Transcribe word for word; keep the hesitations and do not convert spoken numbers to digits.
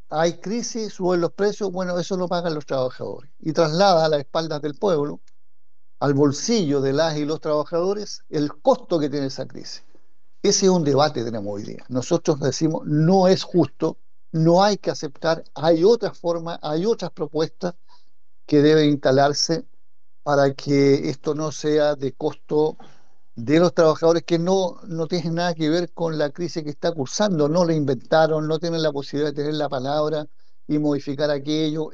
hay crisis, suben los precios, bueno, eso lo pagan los trabajadores y traslada a las espaldas del pueblo, al bolsillo de las y los trabajadores, el costo que tiene esa crisis. Ese es un debate que tenemos hoy día. Nosotros decimos, no es justo, no hay que aceptar, hay otras formas, hay otras propuestas que deben instalarse para que esto no sea de costo de los trabajadores que no, no tienen nada que ver con la crisis que está cursando, no la inventaron, no tienen la posibilidad de tener la palabra y modificar aquello.